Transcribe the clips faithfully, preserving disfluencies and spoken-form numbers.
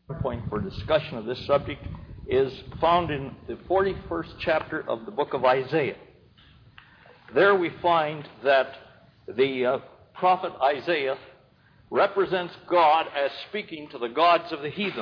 point for discussion of this subject is found in the forty-first chapter of the book of Isaiah. There we find that the uh, prophet Isaiah represents God as speaking to the gods of the heathen.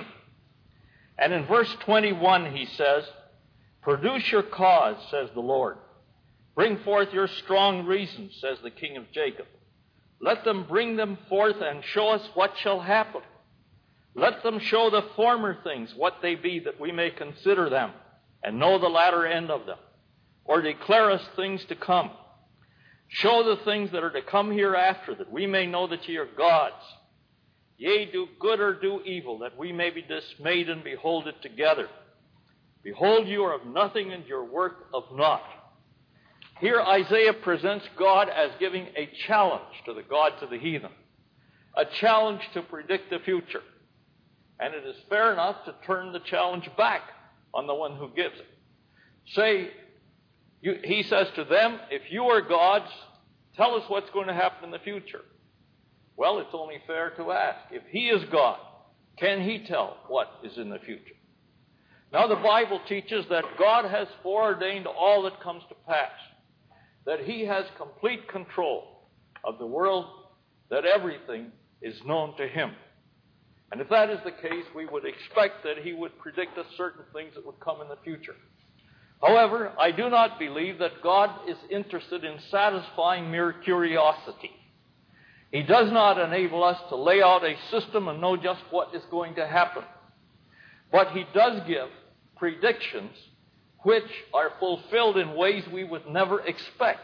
And in verse twenty-one he says, "Produce your cause, says the Lord. Bring forth your strong reasons, says the King of Jacob. Let them bring them forth and show us what shall happen. Let them show the former things what they be, that we may consider them and know the latter end of them, or declare us things to come. Show the things that are to come hereafter, that we may know that ye are gods. Yea, do good or do evil, that we may be dismayed and behold it together. Behold, you are of nothing, and your work of naught." Here Isaiah presents God as giving a challenge to the gods of the heathen, a challenge to predict the future. And it is fair enough to turn the challenge back on the one who gives it. Say, you, he says to them, if you are gods, tell us what's going to happen in the future. Well, it's only fair to ask, if he is God, can he tell what is in the future? Now, the Bible teaches that God has foreordained all that comes to pass, that he has complete control of the world, that everything is known to him. And if that is the case, we would expect that he would predict us certain things that would come in the future. However, I do not believe that God is interested in satisfying mere curiosity. He does not enable us to lay out a system and know just what is going to happen. But he does give predictions which are fulfilled in ways we would never expect.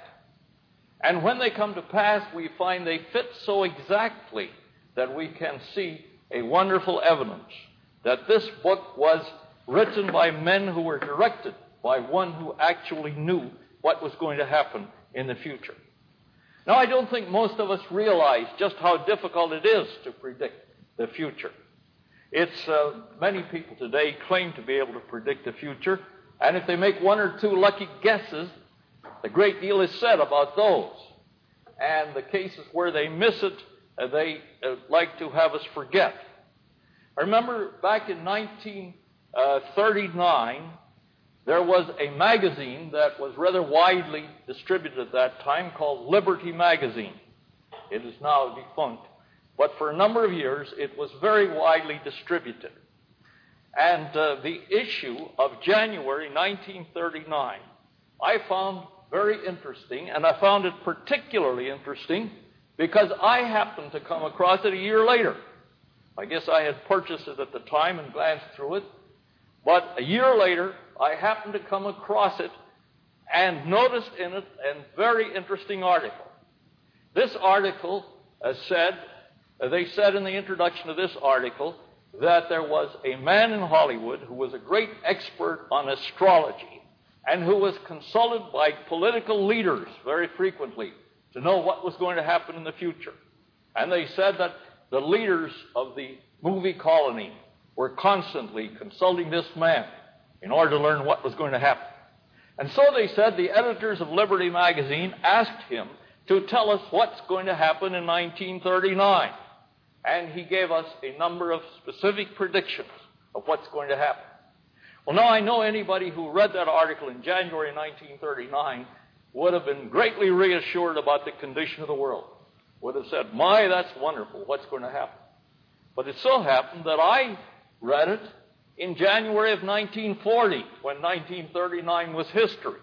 And when they come to pass, we find they fit so exactly that we can see a wonderful evidence that this book was written by men who were directed by one who actually knew what was going to happen in the future. Now, I don't think most of us realize just how difficult it is to predict the future. It's uh, many people today claim to be able to predict the future, and if they make one or two lucky guesses, a great deal is said about those. And the cases where they miss it, uh, they uh, like to have us forget. I remember back in nineteen thirty-nine, there was a magazine that was rather widely distributed at that time called Liberty Magazine. It is now defunct. But for a number of years, it was very widely distributed. And uh, the issue of January nineteen thirty-nine, I found very interesting, and I found it particularly interesting because I happened to come across it a year later. I guess I had purchased it at the time and glanced through it. But a year later, I happened to come across it and noticed in it a very interesting article. This article uh, said, uh, they said in the introduction of this article, that there was a man in Hollywood who was a great expert on astrology and who was consulted by political leaders very frequently to know what was going to happen in the future. And they said that the leaders of the movie colony were constantly consulting this man in order to learn what was going to happen. And so they said the editors of Liberty Magazine asked him to tell us what's going to happen in nineteen thirty-nine. And he gave us a number of specific predictions of what's going to happen. Well, now I know anybody who read that article in January nineteen thirty-nine would have been greatly reassured about the condition of the world. Would have said, my, that's wonderful, what's going to happen? But it so happened that I read it in January of nineteen forty, when nineteen thirty-nine was history.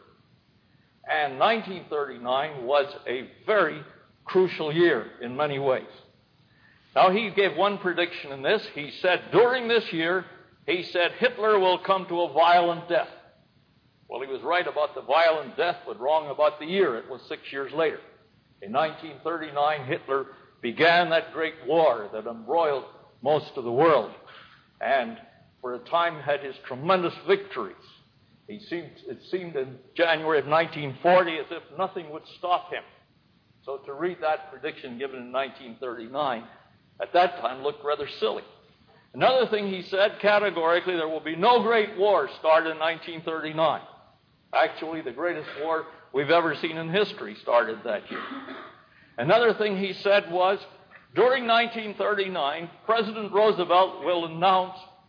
And nineteen thirty-nine was a very crucial year in many ways. Now, he gave one prediction in this. He said, during this year, he said, Hitler will come to a violent death. Well, he was right about the violent death, but wrong about the year. It was six years later. In nineteen thirty-nine, Hitler began that great war that embroiled most of the world, and for a time had his tremendous victories. He seemed, it seemed in January of nineteen forty as if nothing would stop him. So to read that prediction given in nineteen thirty-nine, at that time looked rather silly. Another thing he said categorically, there will be no great war started in nineteen thirty-nine. Actually, the greatest war we've ever seen in history started that year. Another thing he said was, during nineteen thirty-nine, President Roosevelt will announce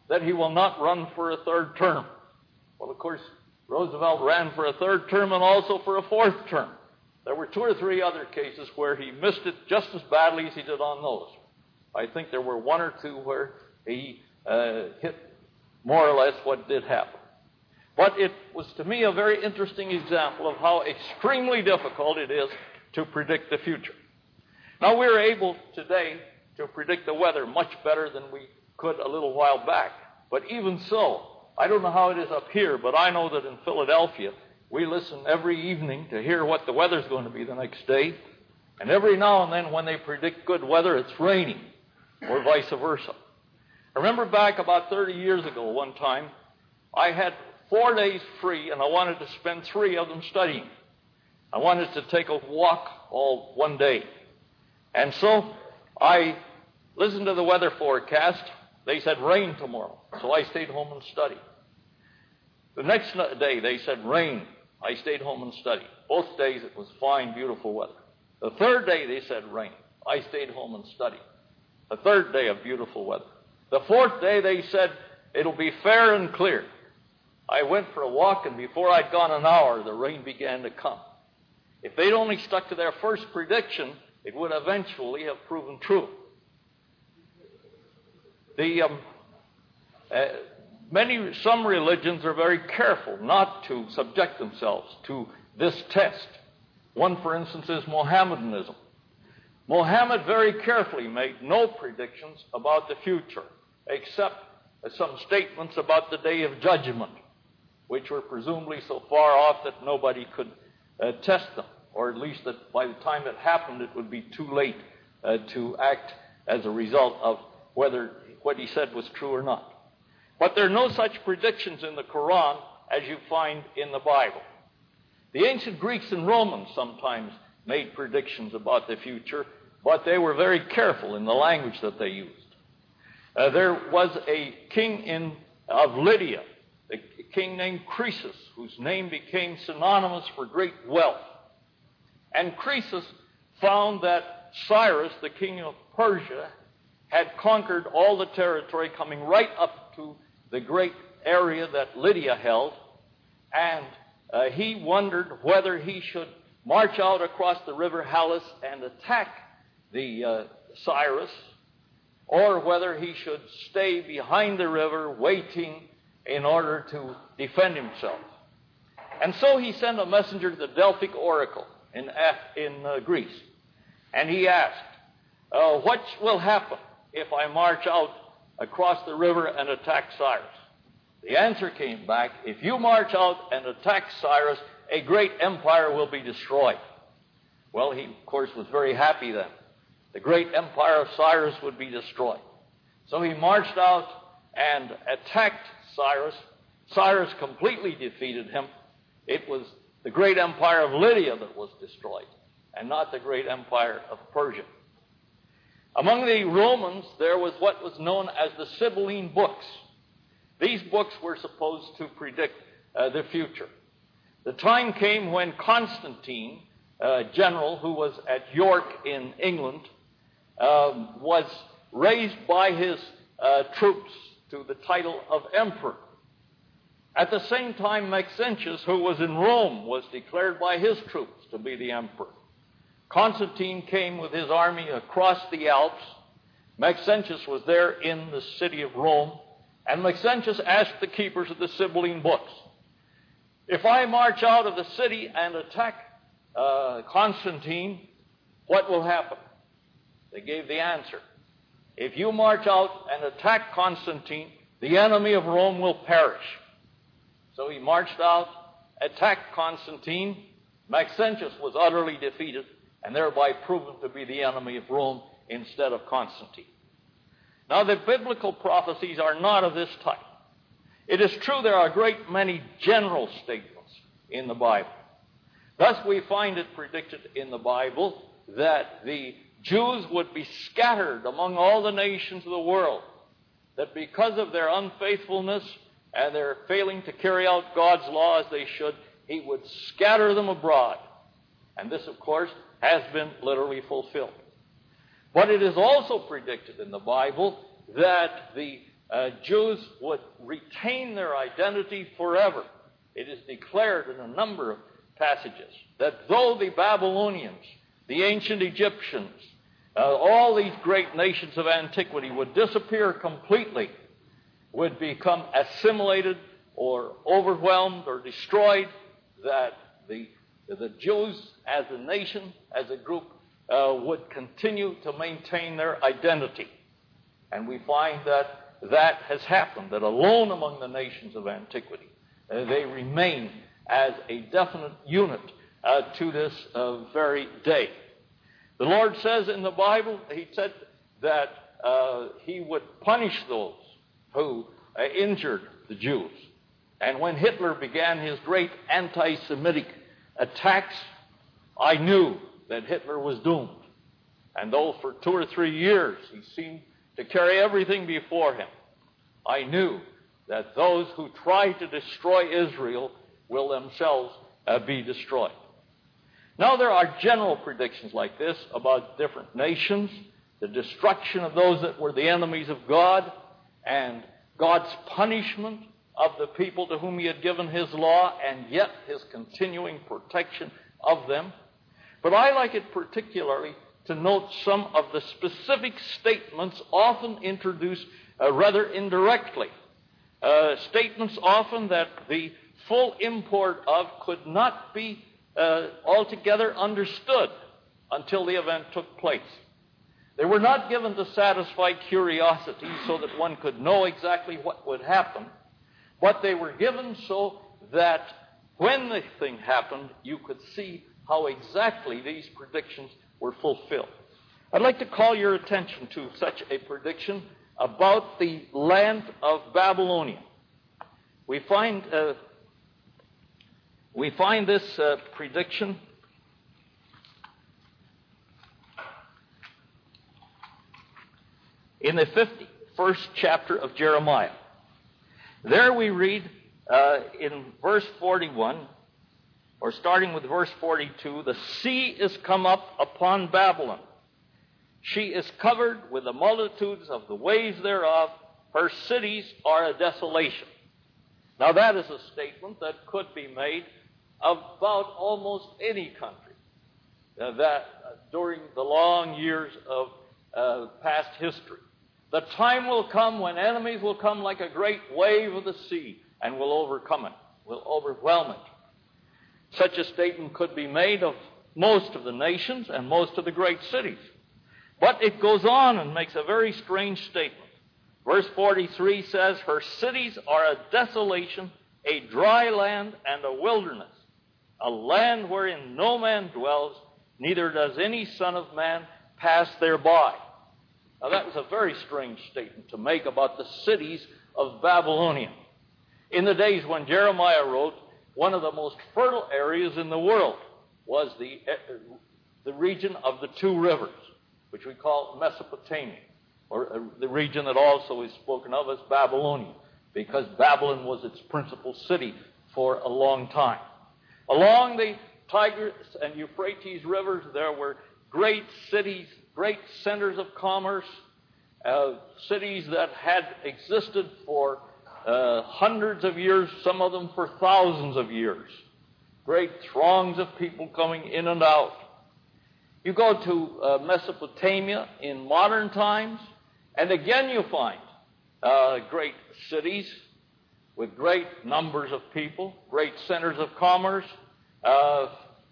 that he will not run for a third term. Well, of course, Roosevelt ran for a third term and also for a fourth term. There were two or three other cases where he missed it just as badly as he did on those. I think there were one or two where he uh, hit more or less what did happen. But it was, to me, a very interesting example of how extremely difficult it is to predict the future. Now, we're able today to predict the weather much better than we could a little while back. But even so, I don't know how it is up here, but I know that in Philadelphia, we listen every evening to hear what the weather's going to be the next day. And every now and then when they predict good weather, it's raining, or vice versa. I remember back about thirty years ago one time, I had four days free, and I wanted to spend three of them studying. I wanted to take a walk all one day. And so I listened to the weather forecast. They said rain tomorrow, so I stayed home and studied. The next day they said rain. I stayed home and studied. Both days it was fine, beautiful weather. The third day they said rain. I stayed home and studied. The third day of beautiful weather. The fourth day they said it'll be fair and clear. I went for a walk, and before I'd gone an hour, the rain began to come. If they'd only stuck to their first prediction, it would eventually have proven true. The um, uh, many some religions are very careful not to subject themselves to this test. One, for instance, is Mohammedanism. Mohammed very carefully made no predictions about the future, except some statements about the day of judgment, which were presumably so far off that nobody could uh, test them, or at least that by the time it happened, it would be too late uh, to act as a result of whether what he said was true or not. But there are no such predictions in the Quran as you find in the Bible. The ancient Greeks and Romans sometimes made predictions about the future, but they were very careful in the language that they used. Uh, there was a king in, of Lydia, a king named Croesus, whose name became synonymous for great wealth. And Croesus found that Cyrus, the king of Persia, had conquered all the territory coming right up to the great area that Lydia held, and uh, he wondered whether he should march out across the river Halys and attack the uh, Cyrus, or whether he should stay behind the river waiting in order to defend himself. And so he sent a messenger to the Delphic oracle in, in uh, Greece, and he asked, uh, what will happen if I march out across the river and attack Cyrus? The answer came back, if you march out and attack Cyrus, a great empire will be destroyed. Well, he, of course, was very happy then. The great empire of Cyrus would be destroyed. So he marched out and attacked Cyrus. Cyrus completely defeated him. It was the great empire of Lydia that was destroyed, and not the great empire of Persia. Among the Romans, there was what was known as the Sibylline books. These books were supposed to predict uh, the future. The time came when Constantine, a general who was at York in England, um, was raised by his uh, troops to the title of emperor. At the same time, Maxentius, who was in Rome, was declared by his troops to be the emperor. Constantine came with his army across the Alps. Maxentius was there in the city of Rome, and Maxentius asked the keepers of the Sibylline books, if I march out of the city and attack uh, Constantine, what will happen? They gave the answer. If you march out and attack Constantine, the enemy of Rome will perish. So he marched out, attacked Constantine. Maxentius was utterly defeated, and thereby proven to be the enemy of Rome instead of Constantine. Now, the biblical prophecies are not of this type. It is true there are a great many general statements in the Bible. Thus, we find it predicted in the Bible that the Jews would be scattered among all the nations of the world, that because of their unfaithfulness and their failing to carry out God's law as they should, he would scatter them abroad. And this, of course, has been literally fulfilled. But it is also predicted in the Bible that the uh, Jews would retain their identity forever. It is declared in a number of passages that though the Babylonians, the ancient Egyptians, uh, all these great nations of antiquity would disappear completely, would become assimilated or overwhelmed or destroyed, that the, the Jews as a nation, as a group, uh, would continue to maintain their identity. And we find that that has happened, that alone among the nations of antiquity, uh, they remain as a definite unit uh, to this uh, very day. The Lord says in the Bible, He said that uh, He would punish those who uh, injured the Jews. And when Hitler began his great anti-Semitic attacks, I knew that Hitler was doomed. And though for two or three years he seemed to carry everything before him, I knew that those who try to destroy Israel will themselves uh, be destroyed. Now, there are general predictions like this about different nations, the destruction of those that were the enemies of God, and God's punishment of the people to whom He had given His law, and yet His continuing protection of them. But I like it particularly to note some of the specific statements often introduced uh, rather indirectly. Uh, statements often that the full import of could not be uh, altogether understood until the event took place. They were not given to satisfy curiosity so that one could know exactly what would happen, but they were given so that when the thing happened, you could see how exactly these predictions were fulfilled. I'd like to call your attention to such a prediction about the land of Babylonia. We find uh, we find this uh, prediction in the fifty-first chapter of Jeremiah. There we read uh, in verse forty-one, or starting with verse forty-two, the sea is come up upon Babylon. She is covered with the multitudes of the waves thereof. Her cities are a desolation. Now that is a statement that could be made about almost any country uh, that uh, during the long years of uh, past history. The time will come when enemies will come like a great wave of the sea and will overcome it, will overwhelm it. Such a statement could be made of most of the nations and most of the great cities. But it goes on and makes a very strange statement. Verse forty-three says, her cities are a desolation, a dry land and a wilderness, a land wherein no man dwells, neither does any son of man pass thereby. Now that was a very strange statement to make about the cities of Babylonia. In the days when Jeremiah wrote, one of the most fertile areas in the world was the, the region of the two rivers, which we call Mesopotamia, or uh, the region that also is spoken of as Babylonia, because Babylon was its principal city for a long time. Along the Tigris and Euphrates rivers, there were great cities, great centers of commerce, uh, cities that had existed for uh, hundreds of years, some of them for thousands of years. Great throngs of people coming in and out. You go to uh, Mesopotamia in modern times, and again you find uh, great cities with great numbers of people, great centers of commerce, uh,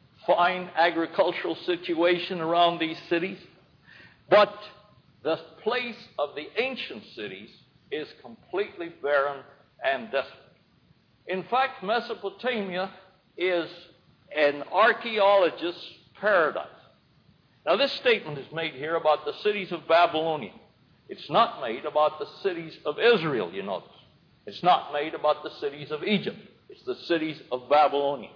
fine agricultural situation around these cities. But the place of the ancient cities is completely barren and desolate. In fact, Mesopotamia is an archaeologist's paradise. Now, this statement is made here about the cities of Babylonia. It's not made about the cities of Israel, you notice. It's not made about the cities of Egypt. It's the cities of Babylonia.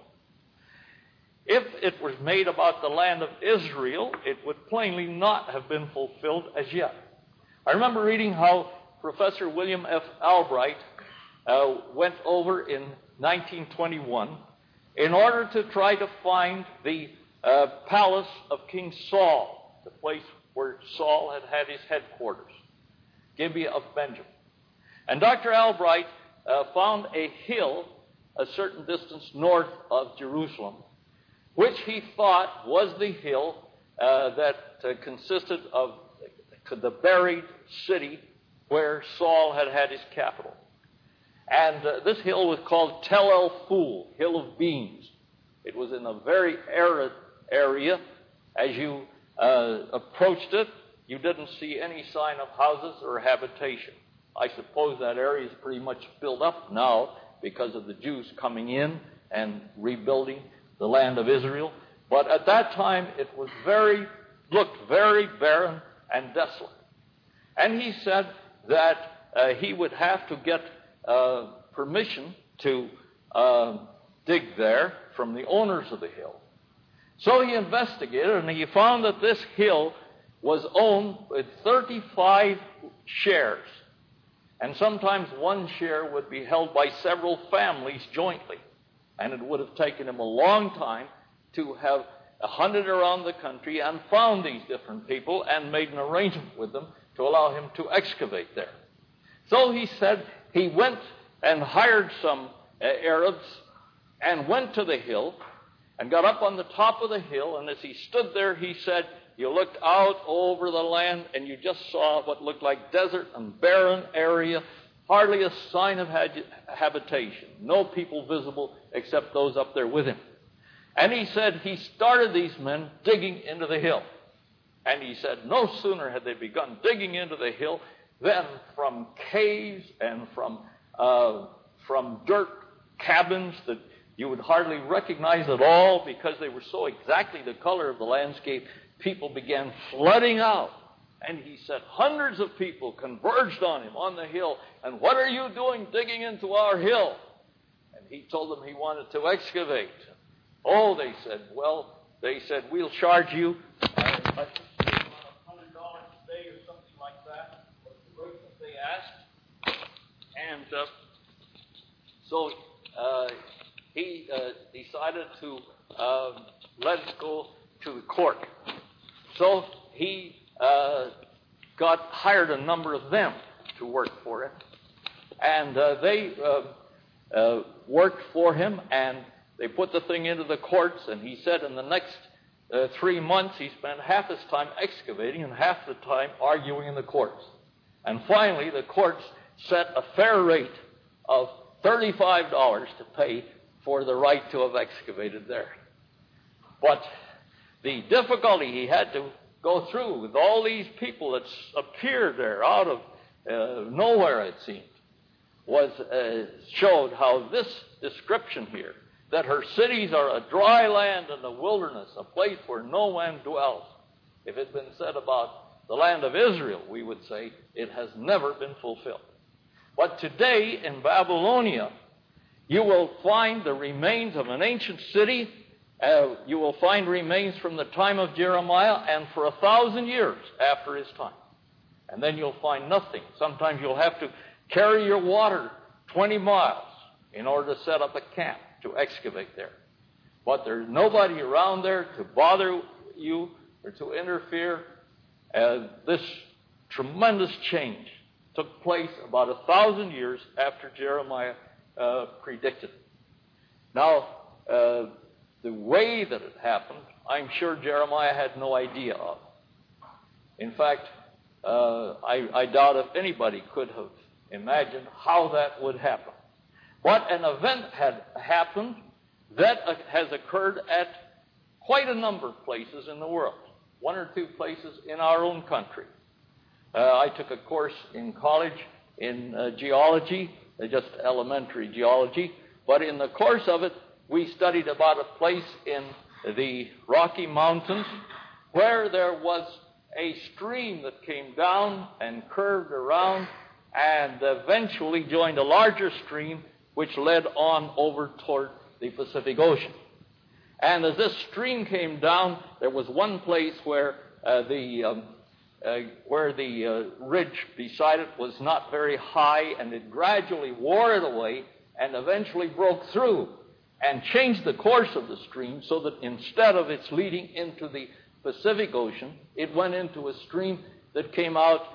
If it was made about the land of Israel, it would plainly not have been fulfilled as yet. I remember reading how Professor William F. Albright uh, went over in nineteen twenty-one in order to try to find the uh, palace of King Saul, the place where Saul had had his headquarters, Gibeah of Benjamin. And Doctor Albright uh, found a hill a certain distance north of Jerusalem, which he thought was the hill uh, that uh, consisted of the buried city where Saul had had his capital. And uh, this hill was called Tel El Ful, Hill of Beans. It was in a very arid area. As you uh, approached it, you didn't see any sign of houses or habitation. I suppose that area is pretty much filled up now because of the Jews coming in and rebuilding the land of Israel. But at that time, it was very, looked very barren and desolate. And he said that uh, he would have to get uh, permission to uh, dig there from the owners of the hill. So he investigated, and he found that this hill was owned with thirty-five shares. And sometimes one share would be held by several families jointly. And it would have taken him a long time to have hunted around the country and found these different people and made an arrangement with them to allow him to excavate there. So he said he went and hired some uh, Arabs and went to the hill and got up on the top of the hill. And as he stood there, he said, you looked out over the land and you just saw what looked like desert and barren area, hardly a sign of habitation, no people visible except those up there with him. And he said he started these men digging into the hill. And he said no sooner had they begun digging into the hill than from caves and from uh, from dirt cabins that you would hardly recognize at all because they were so exactly the color of the landscape, people began flooding out. And he said hundreds of people converged on him on the hill. And what are you doing digging into our hill? And he told them he wanted to excavate. Oh, they said, well, they said, we'll charge you uh, one hundred dollars a day or something like that, was the rate that they asked. And uh, so uh, he uh, decided to uh, let it go to the court. So he uh, got hired a number of them to work for him. And uh, they uh, uh, worked for him, and they put the thing into the courts, and he said in the next uh, three months he spent half his time excavating and half the time arguing in the courts. And finally, the courts set a fair rate of thirty-five dollars to pay for the right to have excavated there. But the difficulty he had to go through with all these people that appeared there out of uh, nowhere, it seemed, was uh, showed how this description here, that her cities are a dry land and a wilderness, a place where no man dwells. If it had been said about the land of Israel, we would say it has never been fulfilled. But today in Babylonia, you will find the remains of an ancient city. Uh, you will find remains from the time of Jeremiah and for a thousand years after his time. And then you'll find nothing. Sometimes you'll have to carry your water twenty miles in order to set up a camp to excavate there. But there's nobody around there to bother you or to interfere. Uh, this tremendous change took place about a thousand years after Jeremiah uh, predicted. Now, uh, the way that it happened, I'm sure Jeremiah had no idea of. In fact, uh, I, I doubt if anybody could have imagined how that would happen. But an event had happened that has occurred at quite a number of places in the world, one or two places in our own country. Uh, I took a course in college in uh, geology, uh, just elementary geology, but in the course of it, we studied about a place in the Rocky Mountains where there was a stream that came down and curved around and eventually joined a larger stream which led on over toward the Pacific Ocean. And as this stream came down, there was one place where uh, the um, uh, where the uh, ridge beside it was not very high, and it gradually wore it away and eventually broke through and changed the course of the stream so that instead of its leading into the Pacific Ocean, it went into a stream that came out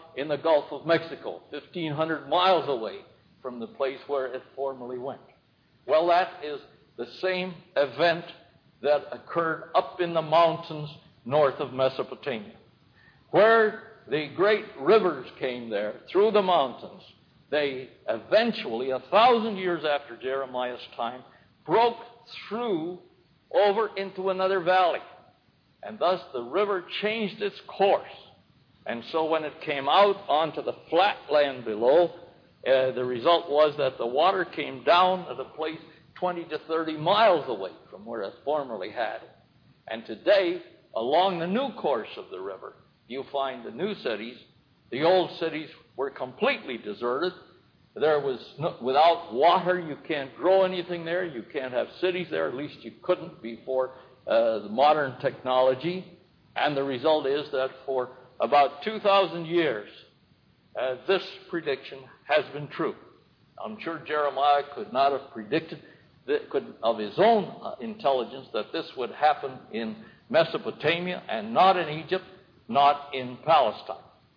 in the Gulf of Mexico, fifteen hundred miles away from the place where it formerly went. Well, that is the same event that occurred up in the mountains north of Mesopotamia, where the great rivers came there through the mountains. They eventually, a thousand years after Jeremiah's time, broke through over into another valley. And thus the river changed its course. And so when it came out onto the flat land below, uh, the result was that the water came down at a place twenty to thirty miles away from where it formerly had. And today, along the new course of the river, you find the new cities. The old cities were completely deserted. There was no, without water, you can't grow anything there. You can't have cities there. At least you couldn't before uh, the modern technology. And the result is that for about two thousand years, uh, this prediction has been true. I'm sure Jeremiah could not have predicted that, could, of his own uh, intelligence, that this would happen in Mesopotamia and not in Egypt, not in Palestine.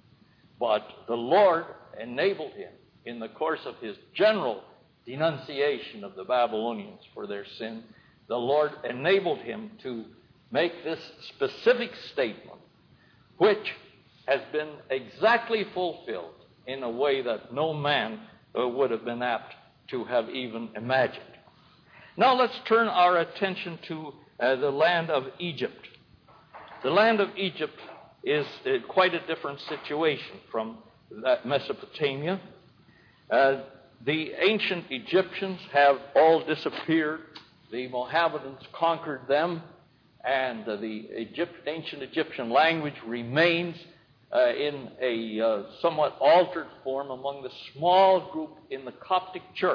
But the Lord enabled him, in the course of his general denunciation of the Babylonians for their sin, the Lord enabled him to make this specific statement, which has been exactly fulfilled in a way that no man uh, would have been apt to have even imagined. Now let's turn our attention to uh, the land of Egypt. The land of Egypt is uh, quite a different situation from that Mesopotamia. Uh, the ancient Egyptians have all disappeared. The Mohammedans conquered them, and uh, the Egypt, ancient Egyptian language remains uh, in a uh, somewhat altered form among the small group in the Coptic Church.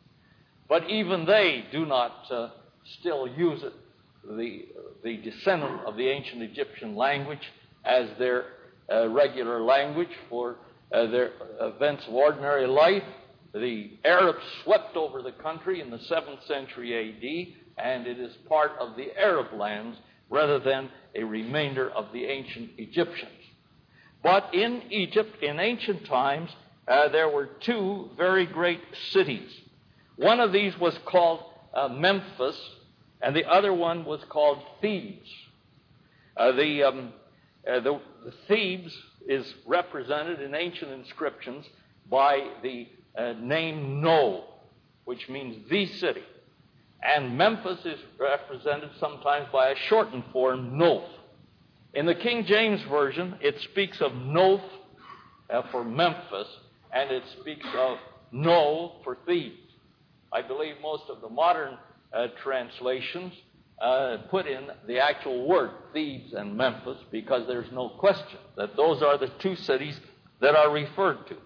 But even they do not uh, still use it, the, the descendant of the ancient Egyptian language, as their uh, regular language for uh, their events of ordinary life. The Arabs swept over the country in the seventh century A D, and it is part of the Arab lands rather than a remainder of the ancient Egyptians. But in Egypt, in ancient times, uh, there were two very great cities. One of these was called uh, Memphis, and the other one was called Thebes. Uh, the, um, uh, the, the Thebes is represented in ancient inscriptions by the uh, name No, which means the city. And Memphis is represented sometimes by a shortened form, Noph. In the King James Version, it speaks of Noph uh, for Memphis, and it speaks of No for Thebes. I believe most of the modern uh, translations uh, put in the actual word Thebes and Memphis, because there's no question that those are the two cities that are referred to.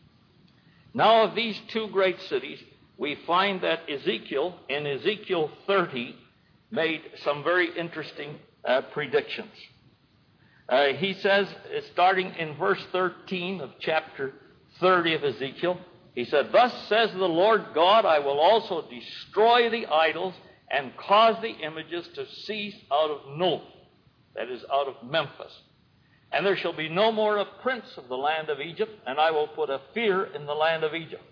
Now, of these two great cities, we find that Ezekiel, in Ezekiel thirty, made some very interesting uh, predictions. Uh, he says, starting in verse thirteen of chapter thirty of Ezekiel, he said, "Thus says the Lord God, I will also destroy the idols and cause the images to cease out of Noph," that is, out of Memphis. "And there shall be no more a prince of the land of Egypt, and I will put a fear in the land of Egypt.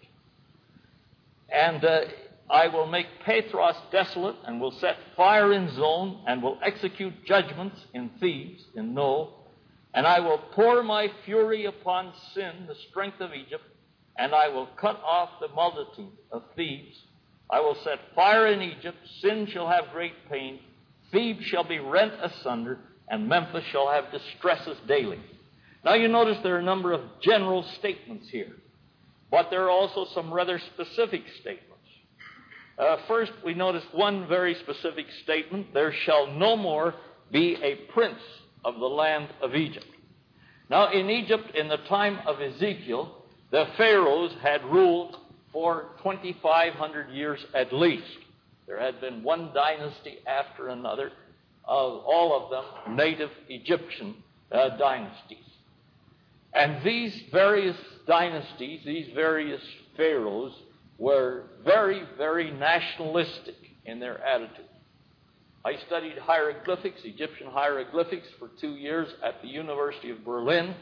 And uh, I will make Pathros desolate, and will set fire in Zon, and will execute judgments in Thebes, in No. And I will pour my fury upon Sin, the strength of Egypt, and I will cut off the multitude of Thebes. I will set fire in Egypt. Sin shall have great pain. Thebes shall be rent asunder, and Memphis shall have distresses daily." Now you notice there are a number of general statements here, but there are also some rather specific statements. Uh, first, we notice one very specific statement: "There shall no more be a prince of the land of Egypt." Now, in Egypt, in the time of Ezekiel, the pharaohs had ruled for twenty-five hundred years at least. There had been one dynasty after another, of all of them native Egyptian uh, dynasties. And these various dynasties, these various pharaohs, were very, very nationalistic in their attitude. I studied hieroglyphics, Egyptian hieroglyphics, for two years at the University of Berlin.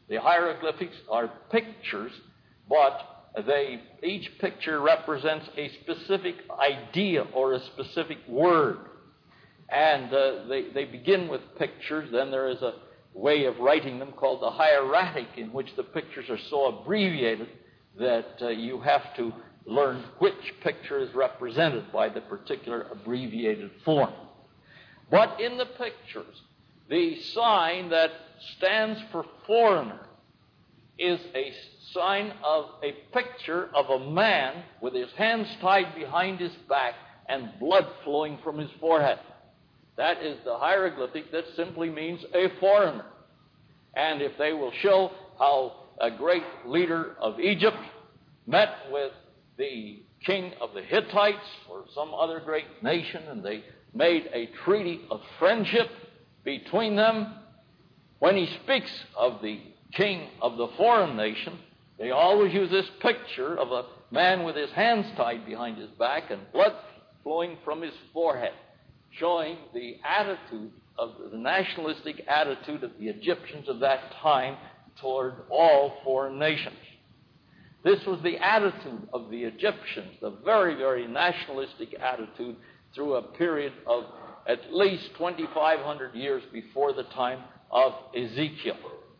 The hieroglyphics are pictures, but they, each picture represents a specific idea or a specific word. And uh, they, they begin with pictures. Then there is a way of writing them called the hieratic, in which the pictures are so abbreviated that uh, you have to learn which picture is represented by the particular abbreviated form. But in the pictures, the sign that stands for foreigner is a sign of a picture of a man with his hands tied behind his back and blood flowing from his forehead. That is the hieroglyphic that simply means a foreigner. And if they will show how a great leader of Egypt met with the king of the Hittites or some other great nation, and they made a treaty of friendship between them, when he speaks of the king of the foreign nation, they always use this picture of a man with his hands tied behind his back and blood flowing from his forehead, showing the attitude of the nationalistic attitude of the Egyptians of that time toward all foreign nations. This was the attitude of the Egyptians, the very, very nationalistic attitude through a period of at least twenty-five hundred years before the time of Ezekiel.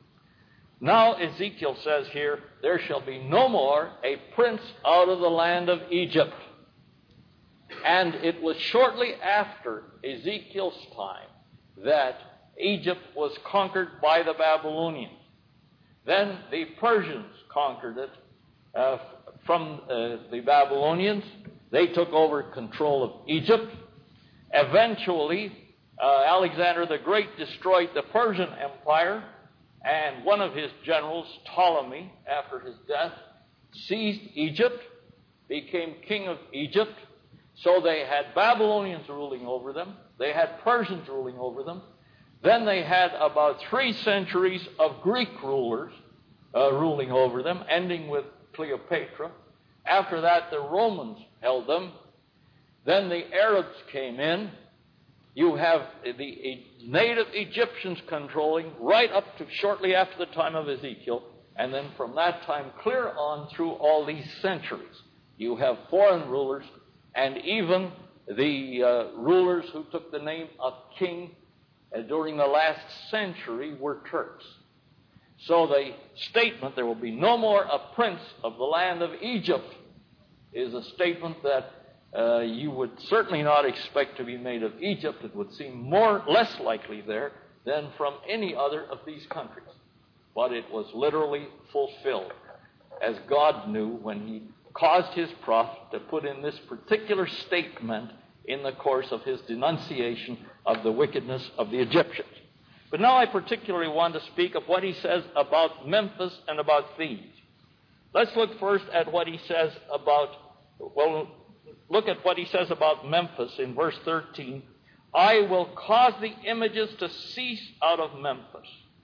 Now Ezekiel says here, there shall be no more a prince out of the land of Egypt. And it was shortly after Ezekiel's time that Egypt was conquered by the Babylonians. Then the Persians conquered it uh, from uh, the Babylonians. They took over control of Egypt. Eventually, uh, Alexander the Great destroyed the Persian Empire, and one of his generals, Ptolemy, after his death, seized Egypt, became king of Egypt. So they had Babylonians ruling over them. They had Persians ruling over them. Then they had about three centuries of Greek rulers uh, ruling over them, ending with Cleopatra. After that, the Romans held them. Then the Arabs came in. You have the native Egyptians controlling right up to shortly after the time of Ezekiel. And then from that time clear on through all these centuries, you have foreign rulers, and even the uh, rulers who took the name of king uh, during the last century were Turks. So the statement, there will be no more a prince of the land of Egypt, is a statement that uh, you would certainly not expect to be made of Egypt. It would seem more less likely there than from any other of these countries. But it was literally fulfilled, as God knew when he caused his prophet to put in this particular statement in the course of his denunciation of the wickedness of the Egyptians. But now I particularly want to speak of what he says about Memphis and about Thebes. Let's look first at what he says about, well, look at what he says about Memphis in verse thirteen. I will cause the images to cease out of Memphis.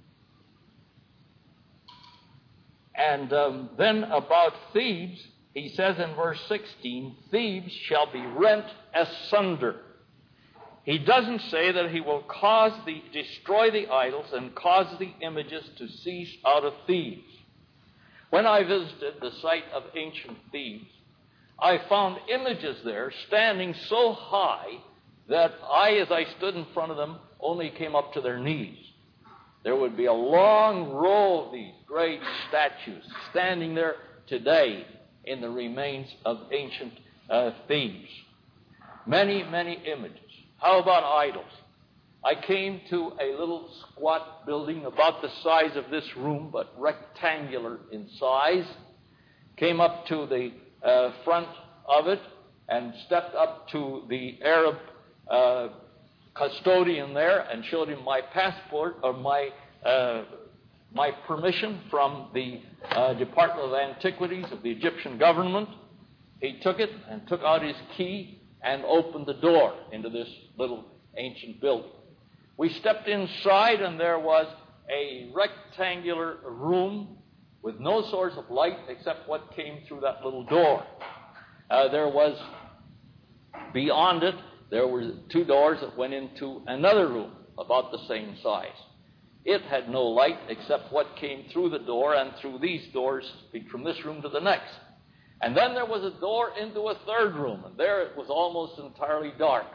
And um, then about Thebes, he says in verse sixteen, Thebes shall be rent asunder. He doesn't say that he will cause the, destroy the idols and cause the images to cease out of Thebes. When I visited the site of ancient Thebes, I found images there standing so high that I, as I stood in front of them, only came up to their knees. There would be a long row of these great statues standing there today in the remains of ancient uh, Thebes. Many, many images. How about idols? I came to a little squat building about the size of this room, but rectangular in size. Came up to the uh, front of it and stepped up to the Arab uh, custodian there and showed him my passport or my uh, my permission from the uh, Department of Antiquities of the Egyptian government. He took it and took out his key and opened the door into this little ancient building. We stepped inside, and there was a rectangular room with no source of light except what came through that little door. Uh, there was, beyond it, there were two doors that went into another room about the same size. It had no light except what came through the door and through these doors from this room to the next. And then there was a door into a third room, and there it was almost entirely dark.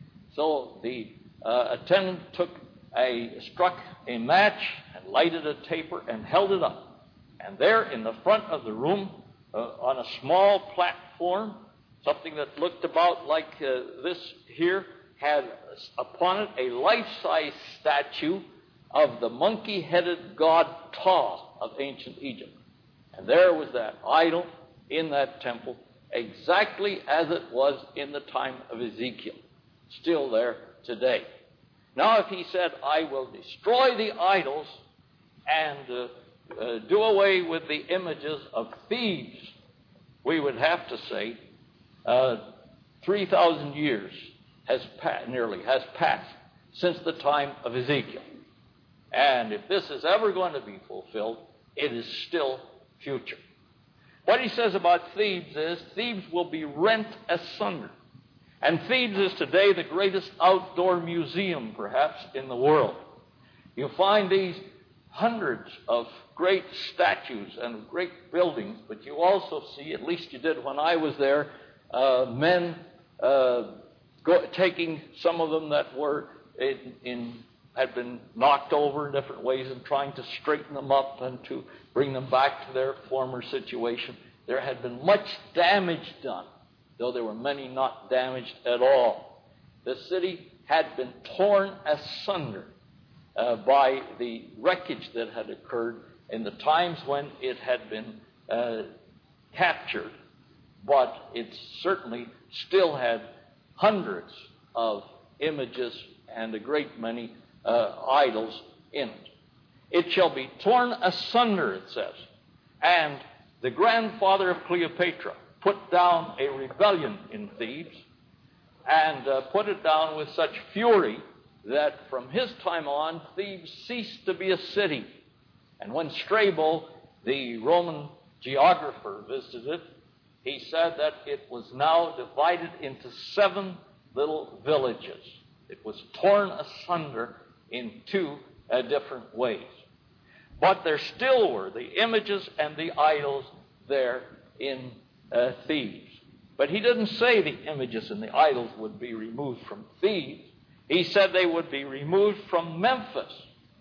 So the uh, attendant took a, struck a match and lighted a taper and held it up. And there in the front of the room, uh, on a small platform, something that looked about like uh, this here, had upon it a life-size statue of the monkey-headed god Ptah of ancient Egypt. And there was that idol in that temple, exactly as it was in the time of Ezekiel, still there today. Now, if he said, I will destroy the idols and uh, uh, do away with the images of Thebes, we would have to say uh, three thousand years has pa- nearly has passed since the time of Ezekiel. And if this is ever going to be fulfilled, it is still future. What he says about Thebes is Thebes will be rent asunder. And Thebes is today the greatest outdoor museum, perhaps, in the world. You find these hundreds of great statues and great buildings, but you also see, at least you did when I was there, uh, men uh, go, taking some of them that were in, in had been knocked over in different ways and trying to straighten them up and to bring them back to their former situation. There had been much damage done, though there were many not damaged at all. The city had been torn asunder uh, by the wreckage that had occurred in the times when it had been uh, captured, but it certainly still had hundreds of images and a great many uh, idols in it. It shall be torn asunder, it says. And the grandfather of Cleopatra put down a rebellion in Thebes and uh, put it down with such fury that from his time on, Thebes ceased to be a city. And when Strabo, the Roman geographer, visited it, he said that it was now divided into seven little villages. It was torn asunder in two uh, different ways. But there still were the images and the idols there in uh, Thebes. But he didn't say the images and the idols would be removed from Thebes. He said they would be removed from Memphis.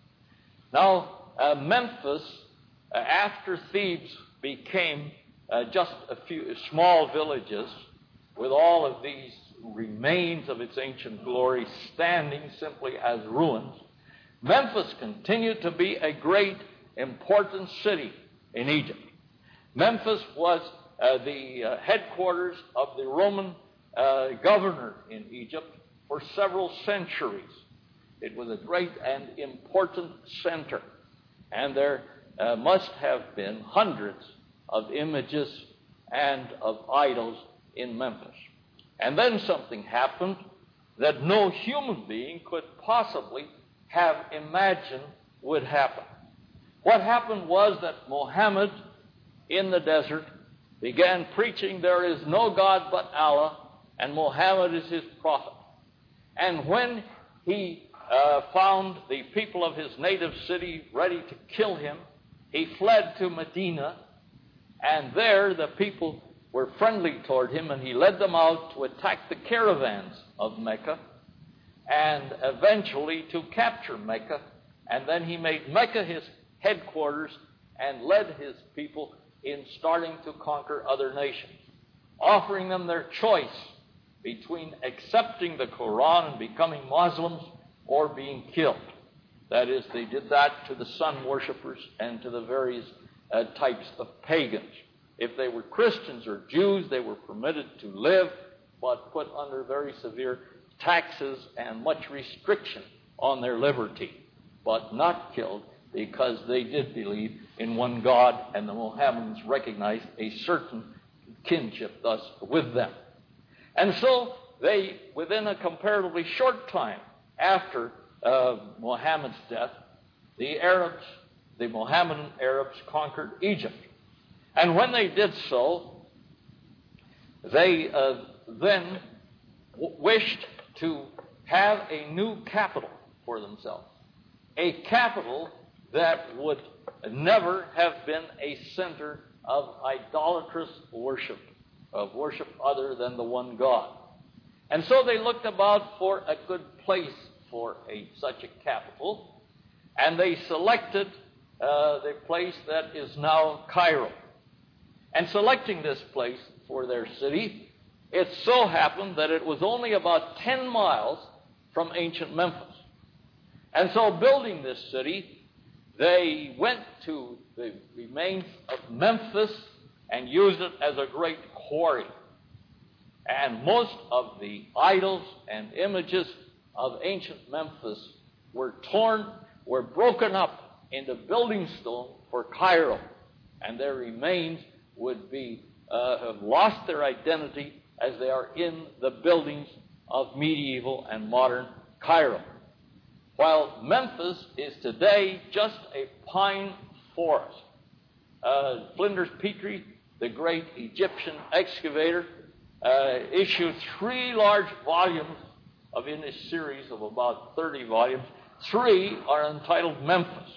Now, uh, Memphis, uh, after Thebes became uh, just a few small villages with all of these remains of its ancient glory standing simply as ruins, Memphis continued to be a great, important city in Egypt. Memphis was uh, the uh, headquarters of the Roman uh, governor in Egypt for several centuries. It was a great and important center, and there uh, must have been hundreds of images and of idols in Memphis. And then something happened that no human being could possibly have imagined would happen. What happened was that Muhammad in the desert began preaching there is no God but Allah, and Muhammad is his prophet. And when he uh, found the people of his native city ready to kill him, he fled to Medina, and there the people were friendly toward him, and he led them out to attack the caravans of Mecca and eventually to capture Mecca. And then he made Mecca his headquarters and led his people in starting to conquer other nations, offering them their choice between accepting the Quran and becoming Muslims or being killed. That is, they did that to the sun worshippers and to the various uh, types of pagans. If they were Christians or Jews, they were permitted to live, but put under very severe taxes and much restriction on their liberty, but not killed because they did believe in one God, and the Mohammedans recognized a certain kinship thus with them. And so they, within a comparatively short time after uh, Muhammad's death, the Arabs, the Mohammedan Arabs, conquered Egypt. And when they did so, they uh, then w- wished to have a new capital for themselves. a capital that would never have been a center of idolatrous worship, of worship other than the one God. And so they looked about for a good place for a, such a capital, and they selected uh, the place that is now Cairo. And selecting this place for their city, it so happened that it was only about ten miles from ancient Memphis. And so building this city, they went to the remains of Memphis and used it as a great quarry. And most of the idols and images of ancient Memphis were torn, were broken up into building stone for Cairo. And their remains would be, uh, have lost their identity as they are in the buildings of medieval and modern Cairo. While Memphis is today just a pine forest. Uh, Flinders Petrie, the great Egyptian excavator, uh, issued three large volumes of, in a series of about thirty volumes. Three are entitled Memphis.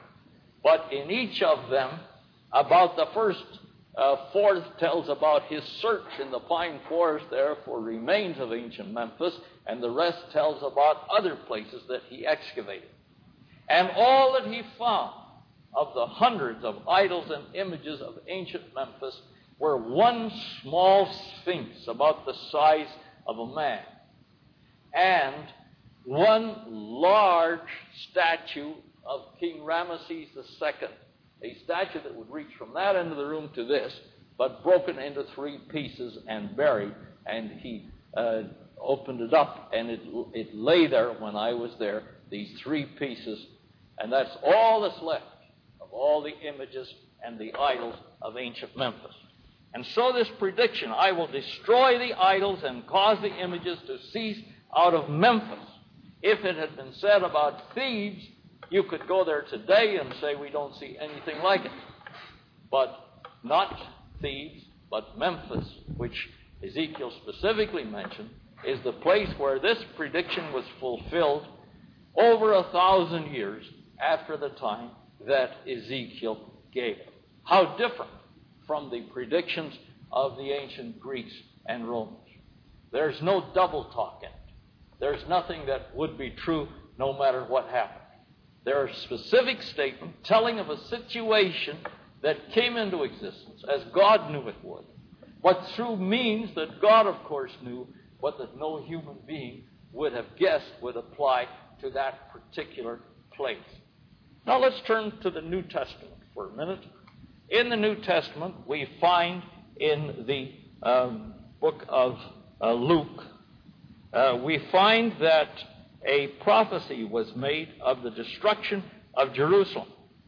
But in each of them, about the first uh, fourth tells about his search in the pine forest there for remains of ancient Memphis, and the rest tells about other places that he excavated. And all that he found of the hundreds of idols and images of ancient Memphis were one small sphinx about the size of a man, and one large statue of King Ramesses the Second, a statue that would reach from that end of the room to this, but broken into three pieces and buried. And he uh, opened it up, and it, it lay there when I was there, these three pieces. And that's all that's left of all the images and the idols of ancient Memphis. And so this prediction, I will destroy the idols and cause the images to cease out of Memphis. If it had been said about Thebes, you could go there today and say we don't see anything like it. But not Thebes, but Memphis, which Ezekiel specifically mentioned, is the place where this prediction was fulfilled over a thousand years after the time that Ezekiel gave it. How different from the predictions of the ancient Greeks and Romans. There's no double talk in it. There's nothing that would be true no matter what happened. There are specific statements telling of a situation that came into existence as God knew it would, but through means that God, of course, knew, but that no human being would have guessed would apply to that particular place. Now let's turn to the New Testament for a minute. In the New Testament, we find in the um, book of uh, Luke, uh, we find that a prophecy was made of the destruction of Jerusalem.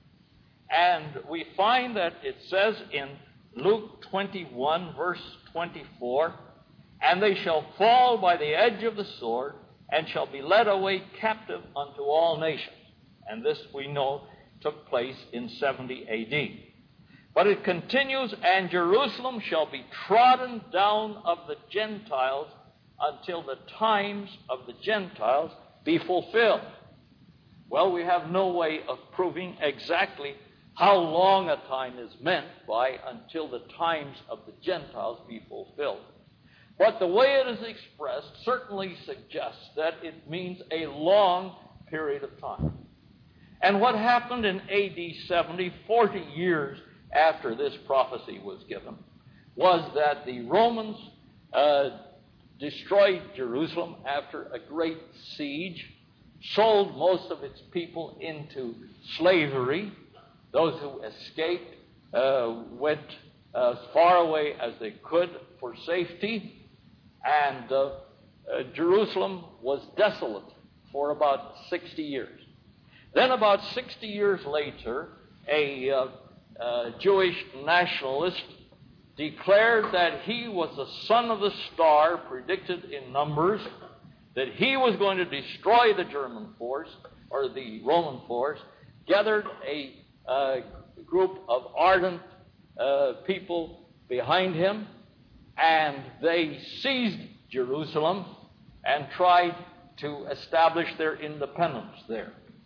And we find that it says in Luke twenty-one, verse twenty-four, "And they shall fall by the edge of the sword, and shall be led away captive unto all nations." And this, we know, took place in seventy A D. But it continues, "And Jerusalem shall be trodden down of the Gentiles until the times of the Gentiles be fulfilled." Well, we have no way of proving exactly how long a time is meant by "until the times of the Gentiles be fulfilled." But the way it is expressed certainly suggests that it means a long period of time. And what happened in A D seventy, forty years after this prophecy was given, was that the Romans uh, destroyed Jerusalem after a great siege, sold most of its people into slavery. Those who escaped uh, went uh, as far away as they could for safety, and uh, uh, Jerusalem was desolate for about sixty years. Then about sixty years later, a uh, uh, Jewish nationalist declared that he was the son of the star predicted in Numbers, that he was going to destroy the German force, or the Roman force, gathered a uh, group of ardent uh, people behind him, and they seized Jerusalem and tried to establish their independence there.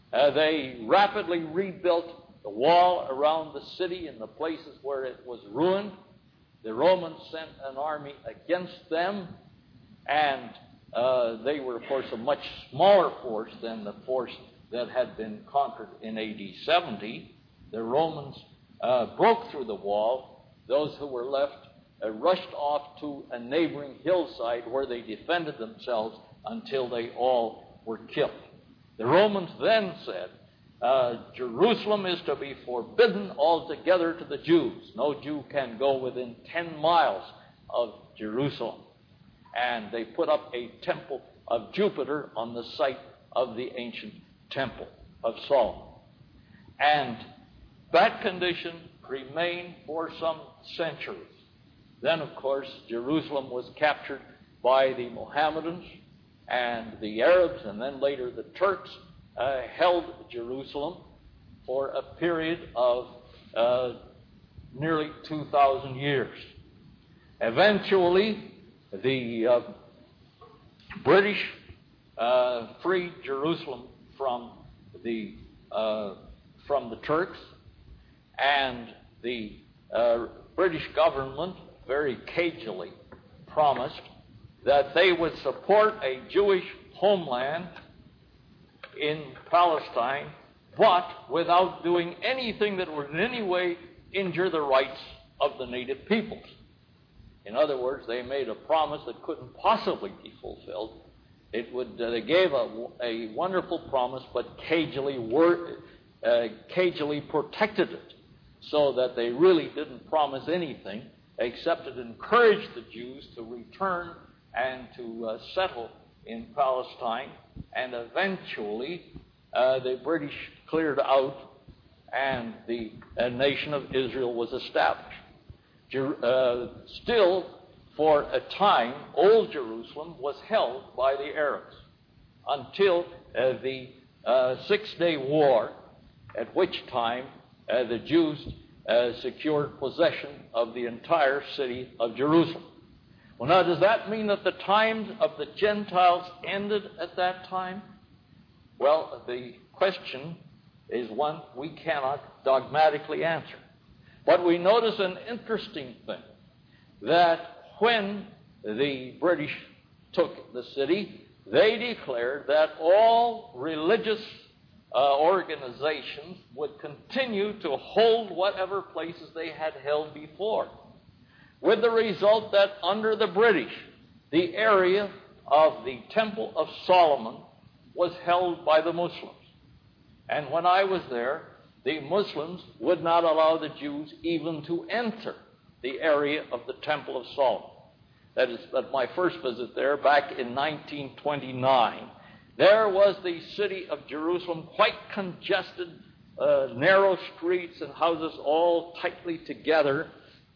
Uh, they rapidly rebuilt the wall around the city in the places where it was ruined. The Romans sent an army against them, and uh, they were, of course, a much smaller force than the force that had been conquered in A D seventy. The Romans uh, broke through the wall. Those who were left uh, rushed off to a neighboring hillside where they defended themselves until they all were killed. The Romans then said, uh, Jerusalem is to be forbidden altogether to the Jews. No Jew can go within ten miles of Jerusalem. And they put up a temple of Jupiter on the site of the ancient temple of Solomon. And that condition remained for some centuries. Then, of course, Jerusalem was captured by the Mohammedans and the Arabs, and then later the Turks uh, held Jerusalem for a period of uh, nearly two thousand years. Eventually, the uh, British uh, freed Jerusalem from the uh, from the Turks, and the uh, British government very cagily promised that they would support a Jewish homeland in Palestine, but without doing anything that would in any way injure the rights of the native peoples. In other words, they made a promise that couldn't possibly be fulfilled. It would. Uh, they gave a, a wonderful promise, but cagily, wor- uh, cagily protected it, so that they really didn't promise anything except it encouraged the Jews to return and to uh, settle in Palestine. And eventually, uh, the British cleared out, and the uh, nation of Israel was established. Jer- uh, still, for a time, Old Jerusalem was held by the Arabs until uh, the uh, Six-Day War, at which time uh, the Jews uh, secured possession of the entire city of Jerusalem. Well, now, does that mean that the times of the Gentiles ended at that time? Well, the question is one we cannot dogmatically answer. But we notice an interesting thing, that when the British took the city, they declared that all religious uh, organizations would continue to hold whatever places they had held before, with the result that under the British, the area of the Temple of Solomon was held by the Muslims. And when I was there, the Muslims would not allow the Jews even to enter the area of the Temple of Solomon. That is, at my first visit there back in nineteen twenty-nine, there was the city of Jerusalem quite congested, uh, narrow streets and houses all tightly together,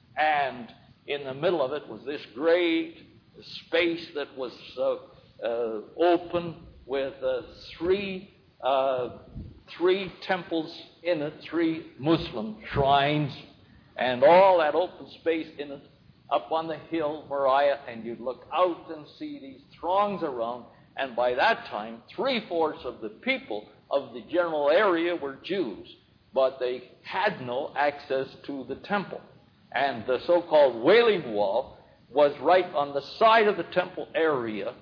and in the middle of it was this great space that was uh, uh, open with uh, three uh, three temples in it, three Muslim shrines, and all that open space in it up on the hill Moriah, and you'd look out and see these throngs around, and by that time, three-fourths of the people of the general area were Jews, but they had no access to the temple. And the so-called Wailing Wall was right on the side of the temple area,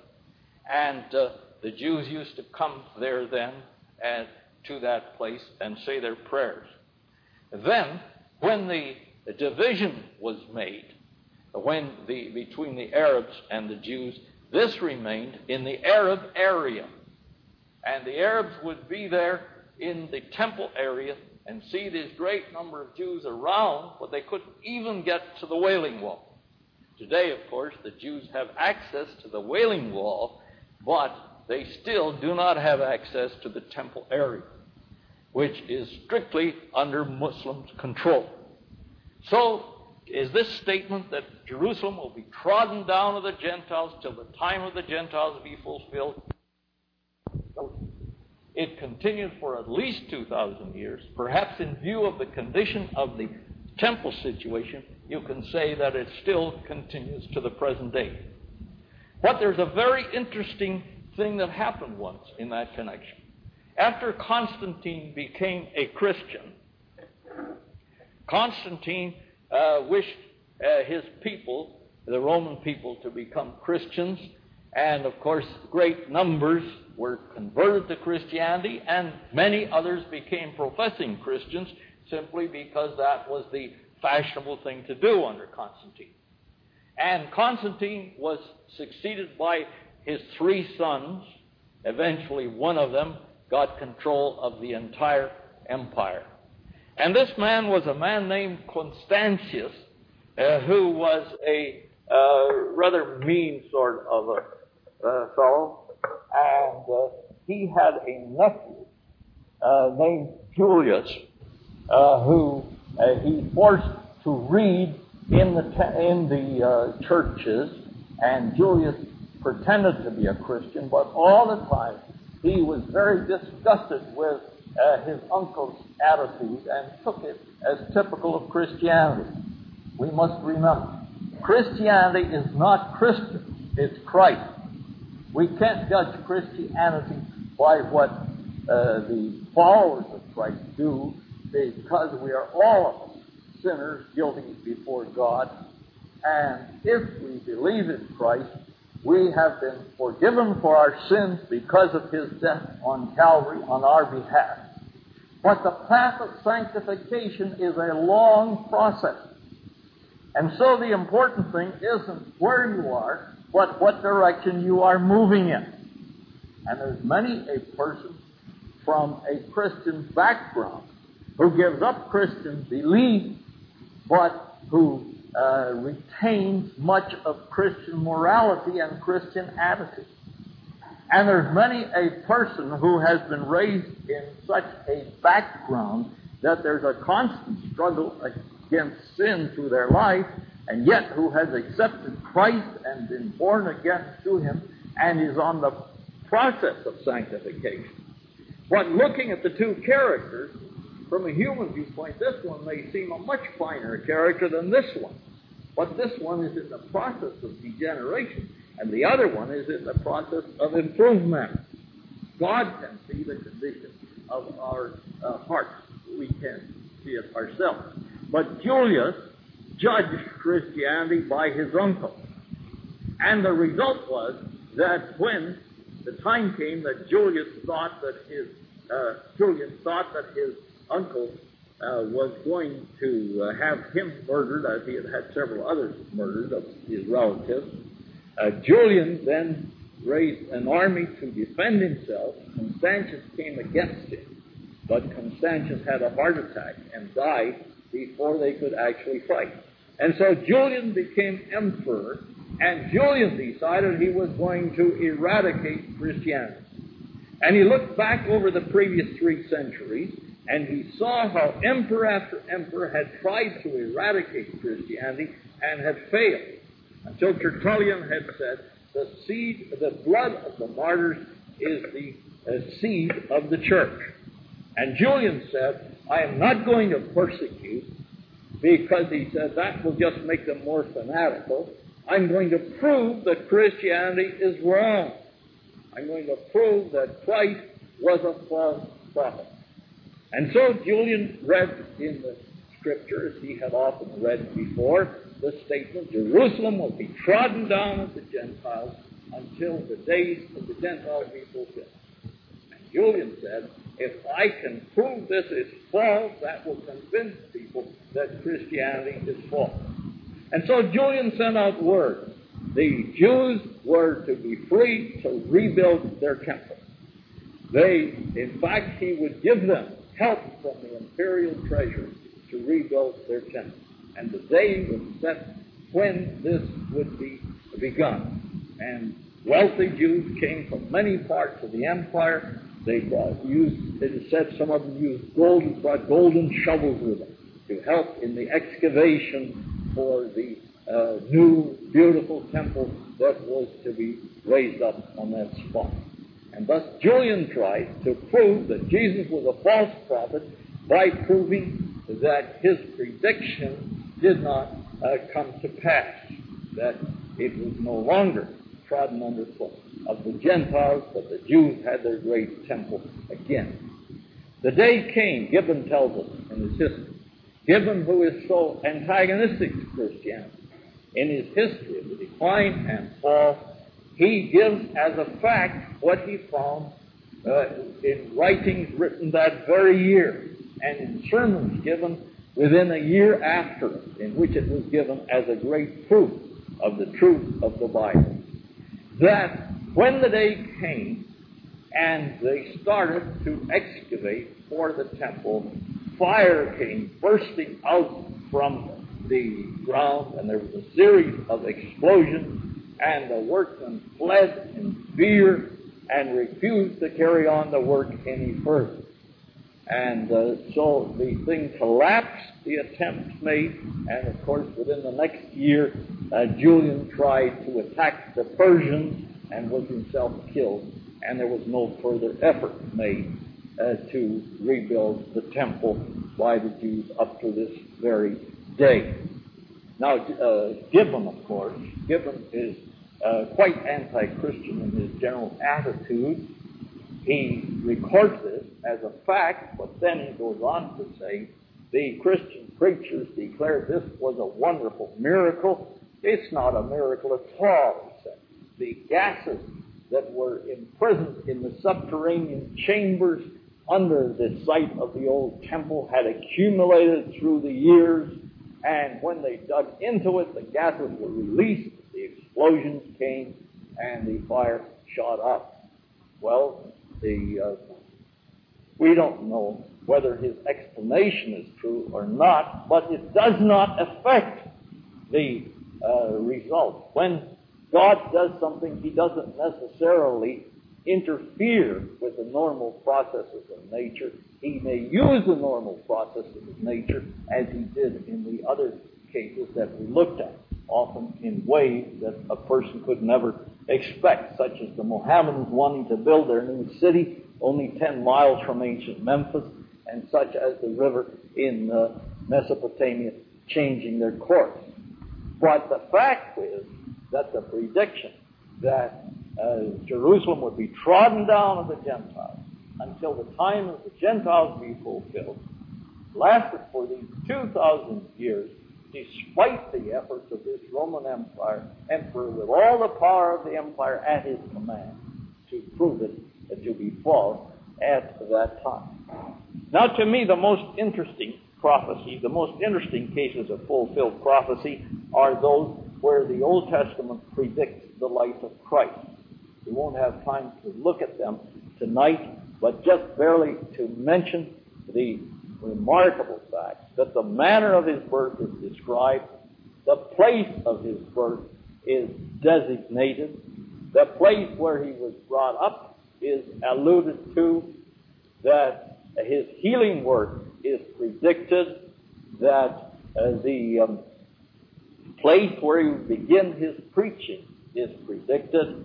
and uh, the Jews used to come there then and to that place and say their prayers. Then, when the division was made, when the between the Arabs and the Jews, this remained in the Arab area. And the Arabs would be there in the temple area and see this great number of Jews around, but they couldn't even get to the Wailing Wall. Today, of course, the Jews have access to the Wailing Wall, but they still do not have access to the temple area, which is strictly under Muslim control. So, is this statement that Jerusalem will be trodden down of the Gentiles till the time of the Gentiles be fulfilled? It continued for at least two thousand years. Perhaps in view of the condition of the temple situation, you can say that it still continues to the present day. But there's a very interesting thing that happened once in that connection. after Constantine became a Christian, Constantine uh, wished uh, his people, the Roman people, to become Christians. And, of course, great numbers were converted to Christianity, and many others became professing Christians simply because that was the fashionable thing to do under Constantine. And Constantine was succeeded by his three sons. Eventually, one of them got control of the entire empire. And this man was a man named Constantius, uh, who was a uh, rather mean sort of a Uh, fellow, and uh, he had a nephew uh, named Julius, uh, who uh, he forced to read in the te- in the uh, churches, and Julius pretended to be a Christian, but all the time he was very disgusted with uh, his uncle's attitude and took it as typical of Christianity. We must remember, Christianity is not Christian, it's Christ. We can't judge Christianity by what uh, the followers of Christ do, because we are all of us sinners guilty before God. And if we believe in Christ, we have been forgiven for our sins because of his death on Calvary on our behalf. But the path of sanctification is a long process. And so the important thing isn't where you are, but what direction you are moving in. And there's many a person from a Christian background who gives up Christian belief, but who uh, retains much of Christian morality and Christian attitude. And there's many a person who has been raised in such a background that there's a constant struggle against sin through their life, and yet who has accepted Christ and been born again through him and is on the process of sanctification. But looking at the two characters, from a human viewpoint, this one may seem a much finer character than this one. But this one is in the process of degeneration, and the other one is in the process of improvement. God can see the condition of our uh, hearts. We can't see it ourselves. But Julius judged Christianity by his uncle. And the result was that when the time came that Julius thought that his uh, Julian thought that his uncle uh, was going to uh, have him murdered, as he had had several others murdered of his relatives, uh, Julian then raised an army to defend himself. Constantius came against him, but Constantius had a heart attack and died before they could actually fight. And so Julian became emperor, and Julian decided he was going to eradicate Christianity. And he looked back over the previous three centuries, and he saw how emperor after emperor had tried to eradicate Christianity and had failed. Until Tertullian had said, the seed, the blood of the martyrs is the uh, seed of the church. And Julian said, I am not going to persecute, because he said that will just make them more fanatical. I'm going to prove that Christianity is wrong. I'm going to prove that Christ was a false prophet. And so Julian read in the Scripture, as he had often read before, the statement, Jerusalem will be trodden down of the Gentiles until the days of the Gentiles be fulfilled. And Julian said, if I can prove this is false, that will convince people that Christianity is false. And so Julian sent out word. The Jews were to be free to rebuild their temple. They, in fact, he would give them help from the imperial treasury to rebuild their temple. And the day was set when this would be begun. And wealthy Jews came from many parts of the empire. They brought, used, it is said some of them used gold, brought golden shovels with them to help in the excavation for the uh, new, beautiful temple that was to be raised up on that spot. And thus Julian tried to prove that Jesus was a false prophet by proving that his prediction did not uh, come to pass, that it was no longer trodden underfoot of the Gentiles, but the Jews had their great temple again. The day came, Gibbon tells us in his history, Gibbon, who is so antagonistic to Christianity, in his history of the decline and fall, he gives as a fact what he found uh, in writings written that very year and in sermons given within a year after it, in which it was given as a great proof of the truth of the Bible. That when the day came and they started to excavate for the temple, fire came bursting out from the ground, and there was a series of explosions, and the workmen fled in fear and refused to carry on the work any further. And uh, so the thing collapsed, the attempts made, and of course within the next year, uh, Julian tried to attack the Persians and was himself killed, and there was no further effort made uh, to rebuild the temple by the Jews up to this very day. Now, uh, Gibbon, of course, Gibbon is uh, quite anti-Christian in his general attitude. He records this as a fact, but then he goes on to say the Christian preachers declared this was a wonderful miracle. It's not a miracle at all, he said. The gases that were imprisoned in the subterranean chambers under the site of the old temple had accumulated through the years, and when they dug into it, the gases were released, the explosions came, and the fire shot up. Well, the uh, we don't know whether his explanation is true or not, but it does not affect the uh, result. When God does something, he doesn't necessarily interfere with the normal processes of nature. He may use the normal processes of nature, as he did in the other cases that we looked at, often in ways that a person could never expect, such as the Mohammedans wanting to build their new city only ten miles from ancient Memphis, and such as the river in uh, Mesopotamia changing their course. But the fact is that the prediction that uh, Jerusalem would be trodden down of the Gentiles until the time of the Gentiles be fulfilled lasted for these two thousand years, despite the efforts of this Roman Empire, emperor with all the power of the empire at his command to prove it to be false at that time. Now, to me, the most interesting prophecy, the most interesting cases of fulfilled prophecy are those where the Old Testament predicts the life of Christ. We won't have time to look at them tonight, but just barely to mention the remarkable fact that the manner of his birth is described, the place of his birth is designated, the place where he was brought up is alluded to, that his healing work is predicted, that uh, the um, place where he would begin his preaching is predicted,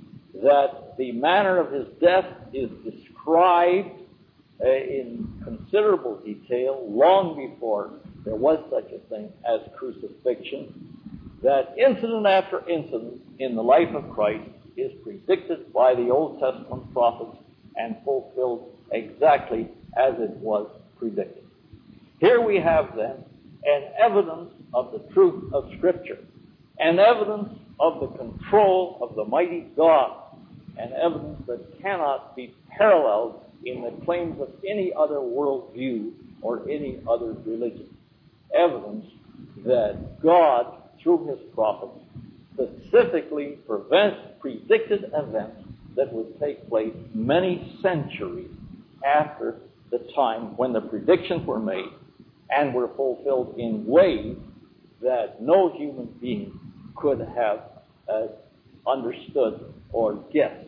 that the manner of his death is described uh, in considerable detail long before there was such a thing as crucifixion, that incident after incident in the life of Christ is predicted by the Old Testament prophets and fulfilled exactly as it was predicted. Here we have then an evidence of the truth of Scripture, an evidence of the control of the mighty God, an evidence that cannot be paralleled in the claims of any other worldview or any other religion. Evidence that God, through his prophets, specifically prevent, predicted events that would take place many centuries after the time when the predictions were made and were fulfilled in ways that no human being could have uh, understood or guessed.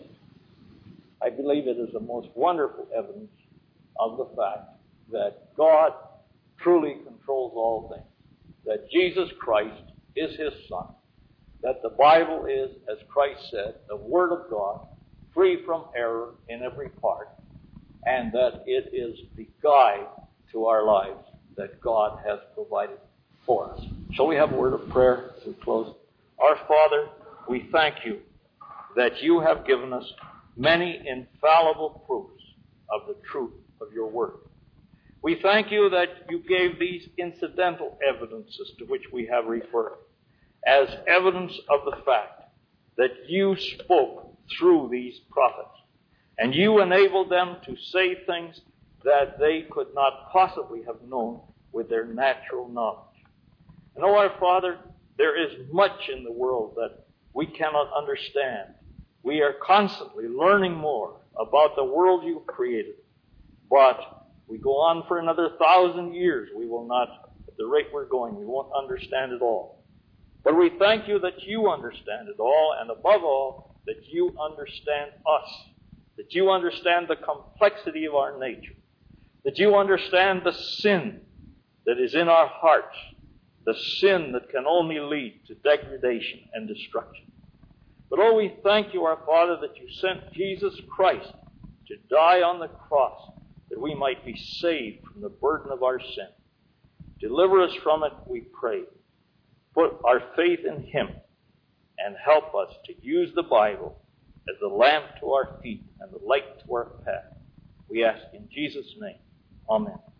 I believe it is the most wonderful evidence of the fact that God truly controls all things, that Jesus Christ is his Son, that the Bible is, as Christ said, the Word of God, free from error in every part, and that it is the guide to our lives that God has provided for us. Shall we have a word of prayer as we close? Our Father, we thank you that you have given us many infallible proofs of the truth of your word. We thank you that you gave these incidental evidences to which we have referred as evidence of the fact that you spoke through these prophets, and you enabled them to say things that they could not possibly have known with their natural knowledge. And, oh, our Father, there is much in the world that we cannot understand. We are constantly learning more about the world you've created. But we go on for another thousand years, we will not, at the rate we're going, we won't understand it all. But we thank you that you understand it all, and above all, that you understand us, that you understand the complexity of our nature, that you understand the sin that is in our hearts, the sin that can only lead to degradation and destruction. But oh, we thank you, our Father, that you sent Jesus Christ to die on the cross, that we might be saved from the burden of our sin. Deliver us from it, we pray. Put our faith in him and help us to use the Bible as the lamp to our feet and the light to our path. We ask in Jesus' name. Amen.